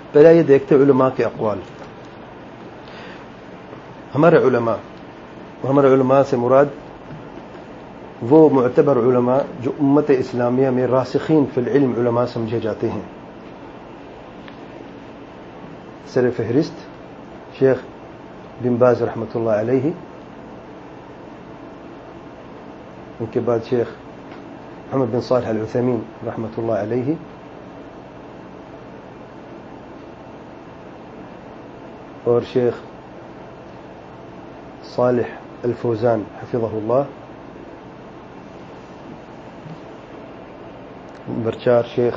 پہلے یہ دیکھتے علماء کے اقوال. ہمارے علماء سے مراد وہ معتبر علماء جو امت اسلامیہ میں راسخین فی العلم علماء سمجھے جاتے ہیں. سر فہرست شیخ بن باز رحمۃ اللہ علیہ، ان کے بعد شیخ محمد بن صالح العثیمین رحمۃ اللہ علیہ، اور شیخ صالح الفوزان حفظہ اللہ. نمبر 4 شیخ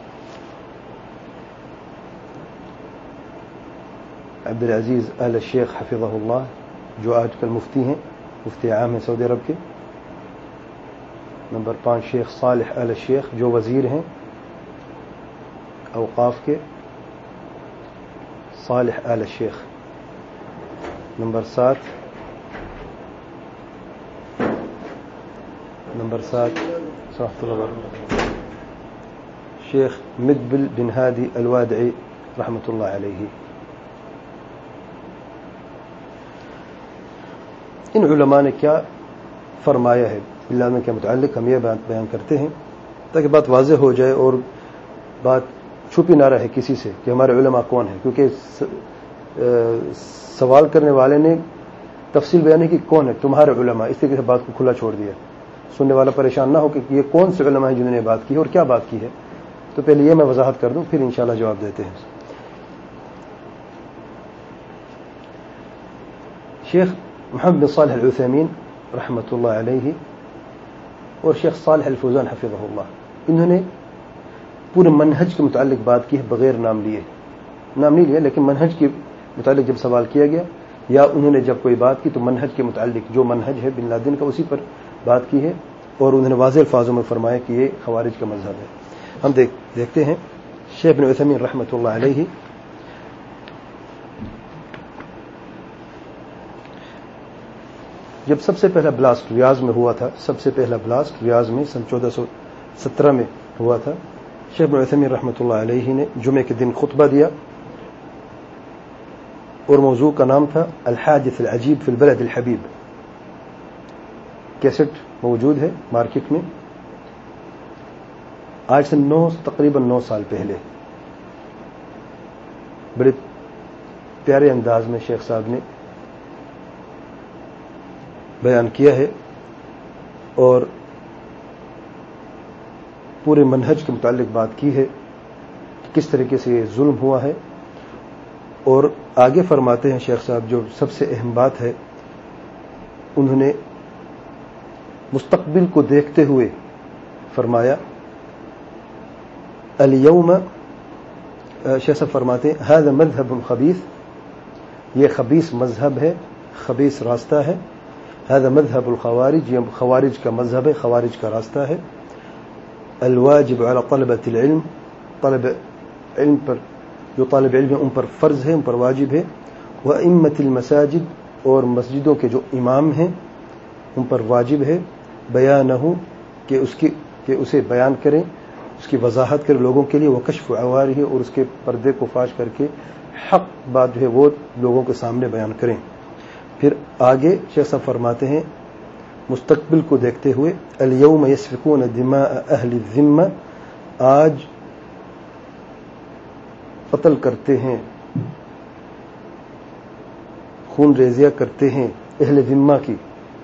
عبد العزیز آل الشیخ حفظہ اللہ، جو آج کل مفتی ہیں، مفتی عام ہیں سعودی عرب کے. نمبر 5 شیخ صالح آل الشیخ، جو وزیر ہیں اوقاف کے، صالح آل الشیخ. نمبر 7 صحت اللہ شیخ مدبل بن ہادی الوادعی رحمۃ اللہ علیہ. ان علماء نے کیا فرمایا ہے علم کے متعلق ہم یہ بات بیان کرتے ہیں تاکہ بات واضح ہو جائے اور بات چھپی نہ رہے کسی سے کہ ہمارے علماء کون ہیں، کیونکہ سوال کرنے والے نے تفصیل بیان کی کون ہے تمہارے علماء، اس طریقے سے بات کو کھلا چھوڑ دیا. سننے والا پریشان نہ ہو کہ یہ کون سے علماء ہیں جنہوں نے بات کی اور کیا بات کی ہے. تو پہلے یہ میں وضاحت کر دوں، پھر انشاءاللہ جواب دیتے ہیں. شیخ محمد بن صالح العثیمین رحمۃ اللہ علیہ اور شیخ صالح الفوزان حفظہ اللہ، انہوں نے پورے منہج کے متعلق بات کی ہے بغیر نام نہیں لیا، لیکن منہج کے متعلق جب سوال کیا گیا یا انہوں نے جب کوئی بات کی تو منہج کے متعلق جو منہج ہے بن لادن کا اسی پر بات کی ہے، اور انہوں نے واضح الفاظوں میں فرمایا کہ یہ خوارج کا مذہب ہے. ہم دیکھتے ہیں شیخ بن عثیمین رحمۃ اللہ علیہ جب سب سے پہلا بلاسٹ ریاض میں ہوا تھا، سب سے پہلا بلاسٹ ریاض میں سن 1417 میں ہوا تھا، شیخ بن عثیمین رحمۃ اللہ علیہ نے جمعے کے دن خطبہ دیا اور موضوع کا نام تھا الحادث العجیب فی البلد الحبیب. کیسٹ موجود ہے مارکیٹ میں. آج سے تقریباً 9 سال پہلے بڑے پیارے انداز میں شیخ صاحب نے بیان کیا ہے اور پورے منہج کے متعلق بات کی ہے کہ کس طریقے سے یہ ظلم ہوا ہے. اور آگے فرماتے ہیں شیخ صاحب جو سب سے اہم بات ہے، انہوں نے مستقبل کو دیکھتے ہوئے فرمایا الیوم، شیخ صاحب فرماتے ہیں ھذا مذہب خبیث، یہ خبیث مذہب ہے، خبیث راستہ ہے. ھذا مذہب الخوارج، یہ خوارج کا مذہب ہے، خوارج کا راستہ ہے. الواجب علی طلبۃ العلم، طلب علم پر جو طالب علم ہیں ان پر فرض ہے، ان پر واجب ہے. وائمۃ المساجد، اور مسجدوں کے جو امام ہیں ان پر واجب ہے. بیانہ، کہ اسے بیان کریں، اس کی وضاحت کریں لوگوں کے لیے. وکشف عوارہ، اور اس کے پردے کو فاش کر کے حق بات جو ہے وہ لوگوں کے سامنے بیان کریں. پھر آگے شیخ صاحب فرماتے ہیں مستقبل کو دیکھتے ہوئے الیوم یسفکون دماء اہل الذمہ، آج قتل کرتے ہیں، خون ریزیاں کرتے ہیں اہل ذمہ کی.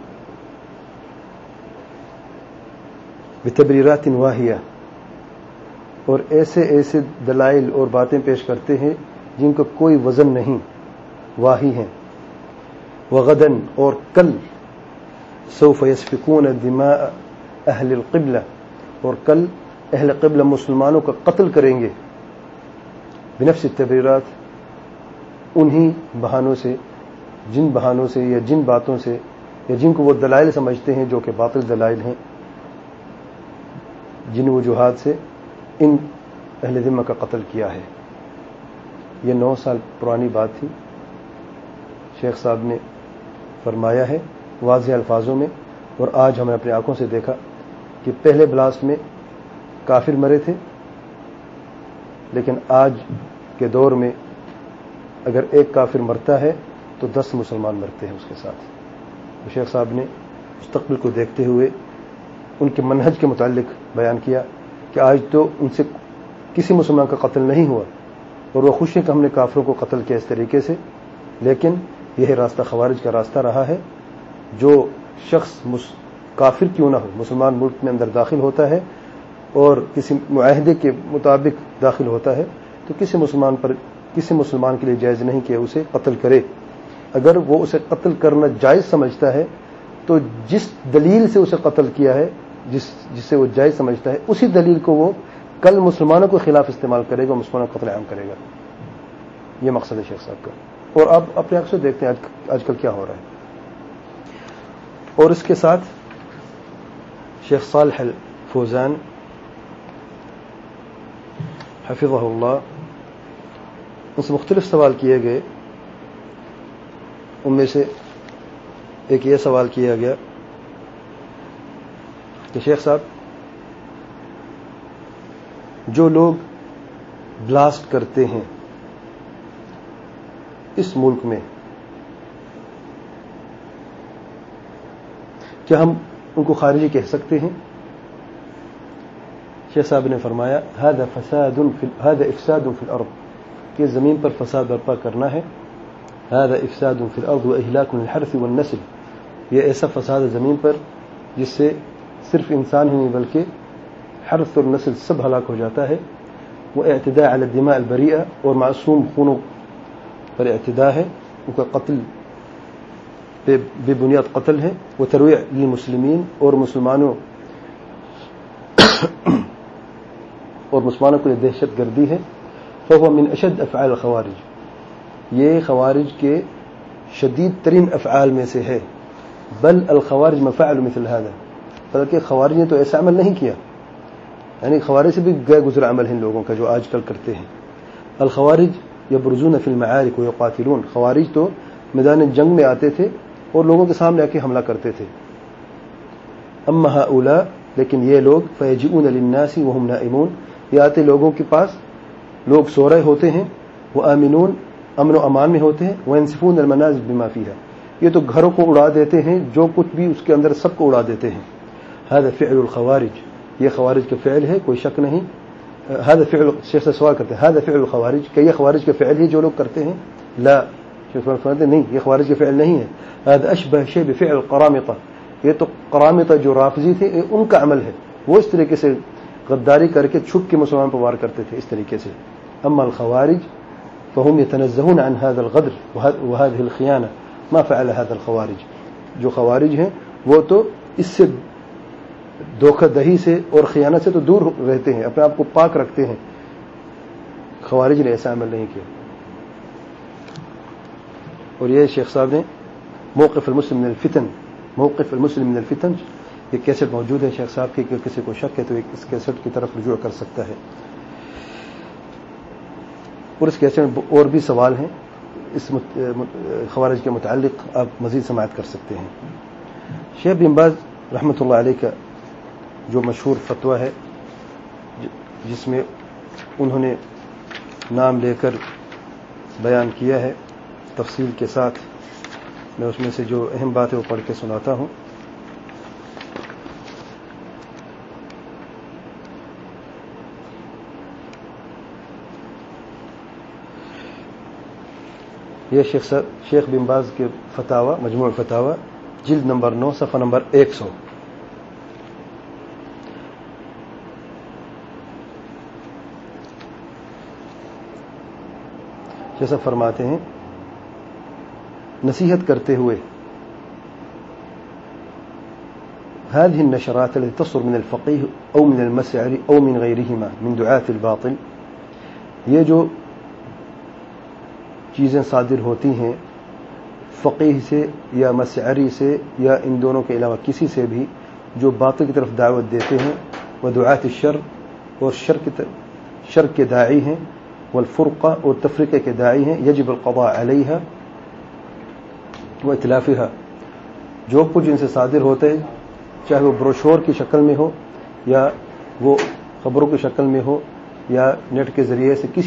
بتبریرات واہیہ، اور ایسے دلائل اور باتیں پیش کرتے ہیں جن کا کوئی وزن نہیں، واہی ہیں. وغدن، اور کل سوف یسفکون دماء اہل القبلہ، اور کل اہل قبلہ مسلمانوں کا قتل کریں گے. بنفس التبریرات، انہی بہانوں سے، جن بہانوں سے یا جن باتوں سے یا جن کو وہ دلائل سمجھتے ہیں جو کہ باطل دلائل ہیں، جن وجوہات سے ان اہل ذمہ کا قتل کیا ہے. یہ 9 سال پرانی بات تھی. شیخ صاحب نے فرمایا ہے واضح الفاظوں میں، اور آج ہم نے اپنی آنکھوں سے دیکھا کہ پہلے بلاسٹ میں کافر مرے تھے، لیکن آج کے دور میں اگر ایک کافر مرتا ہے تو 10 مسلمان مرتے ہیں اس کے ساتھ. تو شیخ صاحب نے مستقبل کو دیکھتے ہوئے ان کے منہج کے متعلق بیان کیا کہ آج تو ان سے کسی مسلمان کا قتل نہیں ہوا اور وہ خوش ہیں کہ ہم نے کافروں کو قتل کیا اس طریقے سے، لیکن یہ راستہ خوارج کا راستہ رہا ہے. جو شخص کافر کیوں نہ ہو مسلمان ملک میں اندر داخل ہوتا ہے اور کسی معاہدے کے مطابق داخل ہوتا ہے تو کسی مسلمان کے لیے جائز نہیں کہ اسے قتل کرے. اگر وہ اسے قتل کرنا جائز سمجھتا ہے تو جس دلیل سے اسے قتل کیا ہے، جسے وہ جائز سمجھتا ہے، اسی دلیل کو وہ کل مسلمانوں کے خلاف استعمال کرے گا، مسلمانوں کو قتل عام کرے گا. یہ مقصد ہے شیخ صاحب کا. اور آپ اپنے آپ سے دیکھتے ہیں آج کل کیا ہو رہا ہے. اور اس کے ساتھ شیخ صالح الفوزان حفظہ اللہ ان سے مختلف سوال کیے گئے. ان میں سے ایک یہ سوال کیا گیا کہ شیخ صاحب جو لوگ بلاسٹ کرتے ہیں اس ملک میں، کیا ہم ان کو خارجی کہہ سکتے ہیں؟ شیخ صاحب نے فرمایا هذا افساد فی الارض، کہ زمین پر فساد برپا کرنا ہے. هذا افساد فی الارض واہلاک للحرث والنسل، یہ ایسا فساد ہے زمین پر جس سے صرف انسان ہی نہیں بلکہ حرث اور نسل سب ہلاک ہو جاتا ہے. وہ اعتداء علی الدماء البریئہ، اور معصوم خونوں پر اعتداء ہے، ان کا قتل بے بنیاد قتل ہے. وہ ترویع للمسلمین، اور مسلمانوں کے لیے دہشت گردی ہے. فهو من اشد افعال الخوارج، یہ خوارج کے شدید ترین افعال میں سے ہے. بل الخوارج ما فعلوا مثل هذا، بلکہ خوارج نے تو ایسا عمل نہیں کیا، یعنی خوارج سے بھی گئے گزرا عمل ہے ان لوگوں کا جو آج کل کرتے ہیں. الخوارج یبرزون فی المعارک ویقاتلون، خوارج تو میدان جنگ میں آتے تھے اور لوگوں کے سامنے آ کے حملہ کرتے تھے. اما هؤلاء، لیکن یہ لوگ فیجئون للناس وهم نائمون، یہ آتے لوگوں کے پاس لوگ سو رہے ہوتے ہیں، وہ آمنون، امن و امان میں ہوتے ہیں، وینسفون المنازل بما فیہا، یہ تو گھروں کو اڑا دیتے ہیں، جو کچھ بھی اس کے اندر سب کو اڑا دیتے ہیں. هذا فعل الخوارج، یہ خوارج کا فعل ہے، کوئی شک نہیں. هذا فعل، شیخ سے سوال کرتے ہیں هذا فعل الخوارج، کہ یہ خوارج کا فعل ہے جو لوگ کرتے ہیں؟ لا، شیخ فرماتے ہیں نہیں، یہ خوارج کا فعل نہیں ہے. هذا اشبه شيء بفعل القرامطه، یہ تو قرامطہ جو رافضی تھے ان کا عمل ہے، وہ اس طریقے سے غداری کر کے چھپ کے مسلمان پر وار کرتے تھے اس طریقے سے. اما الخوارج فهم يتنزهون عن هذا الغدر وهذه الخيانه، ما فعل هذا الخوارج، جو خوارج ہیں وہ تو اس سے دھوکہ دہی سے اور خیانت سے تو دور رہتے ہیں، اپنے آپ کو پاک رکھتے ہیں. خوارج نے ایسا عمل نہیں کیا. اور یہ شیخ صاحب نے موقف المسلم من الفتن، یہ کیسٹ موجود ہے شیخ صاحب کی، کہ کسی کو شک ہے تو اس کیسٹ کی طرف رجوع کر سکتا ہے. اور اس کیسٹ میں اور بھی سوال ہیں اس خوارج کے متعلق، آپ مزید سماعت کر سکتے ہیں. شیخ بن باز رحمۃ اللہ علیہ کا جو مشہور فتویٰ ہے، جس میں انہوں نے نام لے کر بیان کیا ہے تفصیل کے ساتھ، میں اس میں سے جو اہم بات ہے وہ پڑھ کے سناتا ہوں. یہ شیخ بن باز کے فتاوی، مجموع فتاوی، جلد نمبر 9، صفحہ نمبر 100. جیسا فرماتے ہیں، نصیحت کرتے ہوئے هذه النشرات التي تصدر من الفقيه أو من المسعر أو من غيرهما من دعاة الباطل، یہ جو چیزیں صادر ہوتی ہیں فقیہ سے یا مسعری سے یا ان دونوں کے علاوہ کسی سے بھی جو باطل کی طرف دعوت دیتے ہیں، ودعاة الشر، اور شر کے داعی ہیں، والفرقہ، اور تفریقے کے داعی ہیں، یجب القضاء علیہا واتلافها، جو کچھ ان سے صادر ہوتے ہیں چاہے وہ بروشور کی شکل میں ہو یا وہ خبروں کی شکل میں ہو یا نیٹ کے ذریعے سے کسی بھی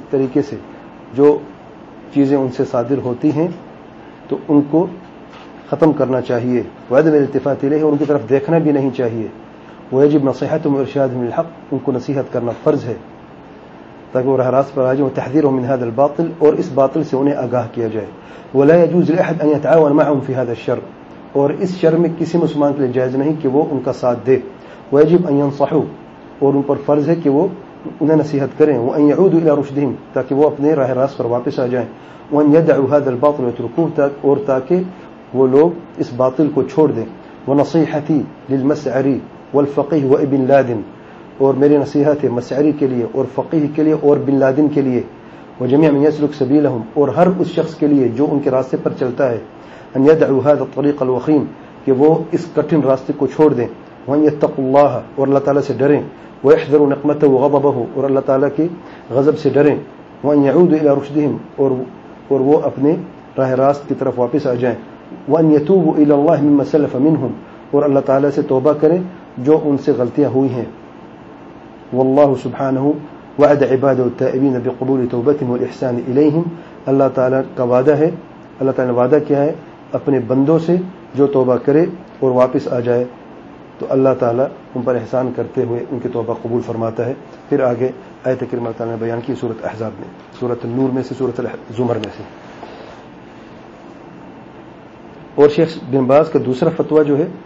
طریقے سے جو چیزیں ان سے صادر ہوتی ہیں تو ان کو ختم کرنا چاہیے. وعدم الالتفات الیہ، اور ان کی طرف دیکھنا بھی نہیں چاہیے. ویجب نصیحتهم وارشادهم للحق، ان کو نصیحت کرنا فرض ہے تاکہ وہ راہ راست پر آ جائیں. وتحذيرهم من هذا الباطل، اور اس باطل سے انہیں آگاہ کیا جائے. ولا يجوز لاحد ان يتعاون معهم في هذا الشر، اور اس شر میں کسی مسلمان کے لیے جائز نہیں کہ وہ ان کا ساتھ دے. ويجب ان ينصحوا، اور ان پر فرض ہے کہ وہ انہیں نصیحت کریں. وان يعودوا الى رشدهم، تاکہ وہ اپنے راہ راست پر واپس آ جائیں. وان يدعوا هذا الباطل ويتركوه، اور تاکہ وہ لوگ اس باطل کو چھوڑ دیں. ونصیحتی للمسعری والفقیہ وابن لادن، اور میری نصیحت ہے مسعری کے لیے اور فقیہ کے لیے اور بن لادن کے لیے. وجميع من يسلك سبيلهم، اور ہر اس شخص کے لیے جو ان کے راستے پر چلتا ہے. ان يدعوا هذا الطريق الوخيم، کہ وہ اس کٹھن راستے کو چھوڑ دیں. وان يتقوا الله، اور اللہ تعالیٰ سے ڈریں. ويحذروا نقمته وغضبه، اور اللہ تعالیٰ کے غضب سے ڈریں. وان يعودوا الى رشدهم، اور وہ اپنے راہ راست کی طرف واپس آ جائیں. وان يتوبوا الى الله مما سلف منهم، اور اللہ تعالیٰ سے توبہ کریں جو ان سے غلطیاں ہوئی ہیں. واللہ سبحانہ وعد عباده التائبین بقبول توبتهم والاحسان الیہم، اللہ تعالیٰ کا وعدہ ہے، اللہ تعالیٰ نے وعدہ کیا ہے اپنے بندوں سے جو توبہ کرے اور واپس آ جائے تو اللہ تعالیٰ ان پر احسان کرتے ہوئے ان کی توبہ قبول فرماتا ہے. پھر آگے آیت کریمہ تعالیٰ نے بیان کی سورۃ احزاب میں، سورۃ النور میں سے، سورۃ الزمر میں سے. اور شیخ بن باز کا دوسرا فتویٰ جو ہے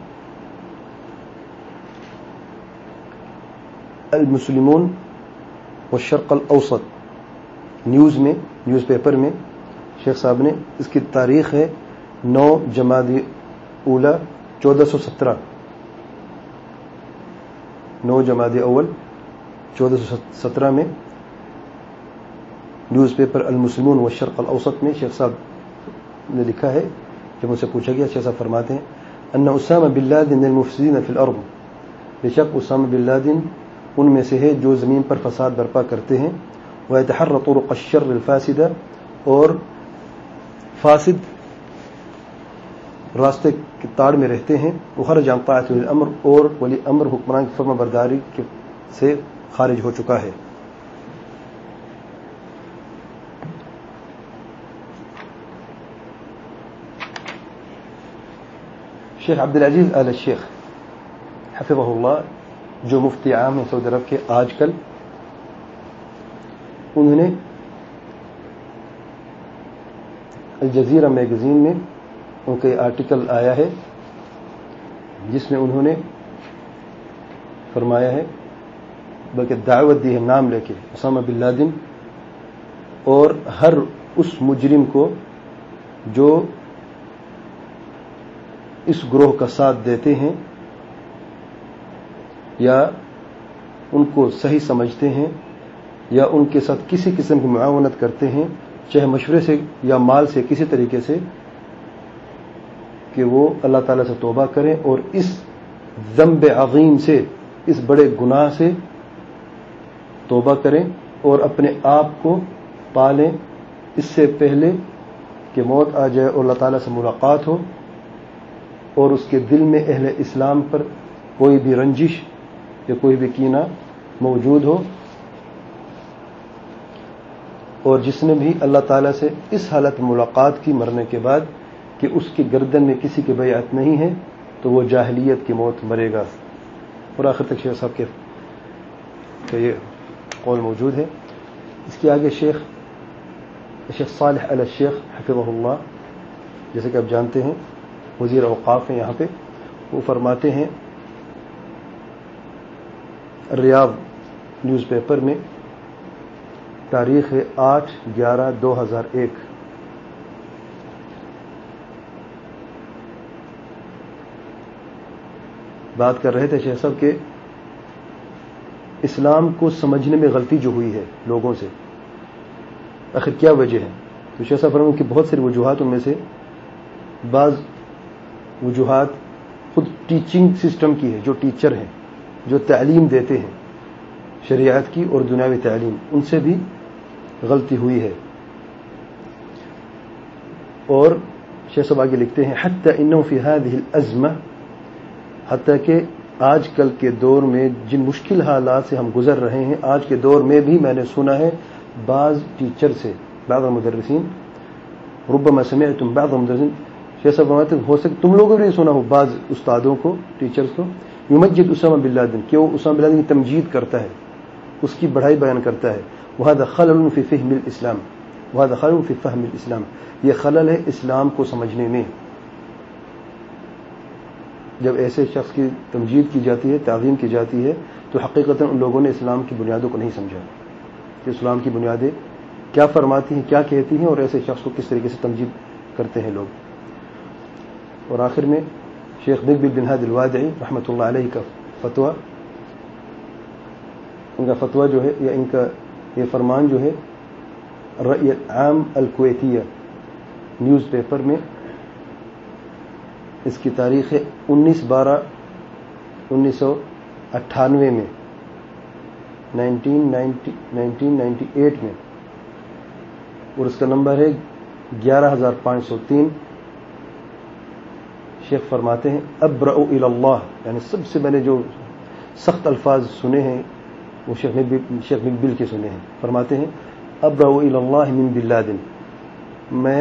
المسلمون والشرق الاوسط، نیوز پیپر میں شیخ صاحب نے، اس کی تاریخ ہے 9 جمادی اولی 1417، 9 جمادی اول 1417 میں نیوز پیپر المسلمون والشرق الاوسط میں شیخ صاحب نے لکھا ہے. جب ان سے پوچھا گیا، شیخ صاحب فرماتے ہیں ان اسامہ بن لادن المفسدین فی الارض، بے شک اسامہ بن لادن ان میں سے ہے جو زمین پر فساد برپا کرتے ہیں. ويتحرى طرق الشر الفاسدہ، اور فاسد راستے کی تاڑ میں رہتے ہیں. وخرج عن طاعة ولی الامر، اور ولی امر حکمران کی فرما برداری سے خارج ہو چکا ہے. شیخ عبدالعزیز آل الشیخ حفظہ اللہ، جو مفتی عام ہیں سعودی عرب کے آج کل، انہوں نے الجزیرہ میگزین میں ان کا آرٹیکل آیا ہے جس میں انہوں نے فرمایا ہے، بلکہ دعوت دی ہے نام لے کے، اسامہ بن لادن اور ہر اس مجرم کو جو اس گروہ کا ساتھ دیتے ہیں یا ان کو صحیح سمجھتے ہیں یا ان کے ساتھ کسی قسم کی معاونت کرتے ہیں، چاہے مشورے سے یا مال سے، کسی طریقے سے، کہ وہ اللہ تعالیٰ سے توبہ کریں اور اس ذنب عظیم سے، اس بڑے گناہ سے توبہ کریں اور اپنے آپ کو پالیں اس سے پہلے کہ موت آ جائے اور اللہ تعالیٰ سے ملاقات ہو اور اس کے دل میں اہل اسلام پر کوئی بھی رنجش یا کوئی بھی کینہ موجود ہو. اور جس نے بھی اللہ تعالیٰ سے اس حالت ملاقات کی مرنے کے بعد کہ اس کی گردن میں کسی کی بیعت نہیں ہے تو وہ جاہلیت کی موت مرے گا. اور آخر تک شیخ صاحب کا یہ قول موجود ہے. اس کے آگے شیخ صالح آل الشیخ حفظہ اللہ، جیسے کہ آپ جانتے ہیں وزیر اوقاف ہیں یہاں پہ، وہ فرماتے ہیں ریاض نیوز پیپر میں، تاریخ ہے 8/11/2001، بات کر رہے تھے شیخ صاحب کہ اسلام کو سمجھنے میں غلطی جو ہوئی ہے لوگوں سے، آخر کیا وجہ ہے. تو شیخ صاحب فرماتے ہیں کہ بہت ساری وجوہات، ان میں سے بعض وجوہات خود ٹیچنگ سسٹم کی ہے، جو ٹیچر ہیں جو تعلیم دیتے ہیں شریعت کی اور دنیاوی تعلیم، ان سے بھی غلطی ہوئی ہے. اور شیخ صاحب آگے لکھتے ہیں حتی انه فی هذه الازمہ، حتیٰ کہ آج کل کے دور میں جن مشکل حالات سے ہم گزر رہے ہیں، آج کے دور میں بھی میں نے سنا ہے بعض ٹیچر سے بعض مدرسین ربما سمعتم بعض مدرسین شیخ صاحب فرماتے ہو سکے تم لوگوں نے سنا ہو بعض استادوں کو ٹیچرز کو یمجد اسامہ بن لادن کہ وہ اسامہ بن لادن کی تمجید کرتا ہے اس کی بڑائی بیان کرتا ہے وهذا خلل في فهم الاسلام وهذا خلل في فهم الاسلام یہ خلل ہے اسلام کو سمجھنے میں جب ایسے شخص کی تمجید کی جاتی ہے تعظیم کی جاتی ہے تو حقیقتاً ان لوگوں نے اسلام کی بنیادوں کو نہیں سمجھا کہ اسلام کی بنیادیں کیا فرماتی ہیں کیا کہتی ہیں اور ایسے شخص کو کس طریقے سے تمجید کرتے ہیں لوگ اور آخر میں شیخ مقبل بن ہادی الوادعی رحمۃ اللہ علیہ کا فتویٰ ان کا فتویٰ جو ہے یا ان کا یہ فرمان جو ہے الرأی العام الکویتیہ نیوز پیپر میں اس کی تاریخ ہے 19/12/1998 میں 1998 میں اور اس کا نمبر ہے 11503 شیخ فرماتے ہیں ابرأ الی اللہ یعنی سب سے میں نے جو سخت الفاظ سنے ہیں وہ شیخ مقبل کے سنے ہیں فرماتے ہیں ابرأ الی اللہ من بن لادن میں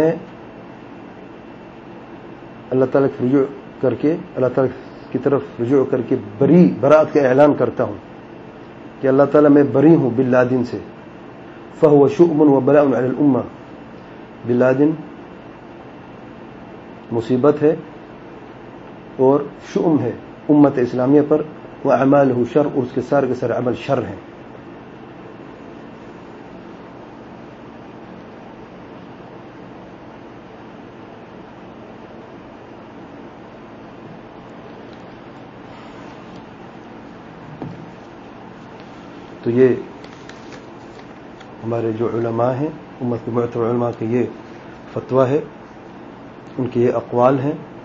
اللہ تعالیٰ کی رجوع کر کے اللہ تعالیٰ کی طرف رجوع کر کے برات کا اعلان کرتا ہوں کہ اللہ تعالیٰ میں بری ہوں بن لادن سے فهو شؤم وبلاء علی الامہ بن لادن مصیبت ہے اور شؤم ہے امت اسلامیہ پر واعمالہ شر اور اس کے سارے عمل شر ہیں تو یہ ہمارے جو علماء ہیں امت کے معتبر علماء کے یہ فتویٰ ہے ان کے یہ اقوال ہیں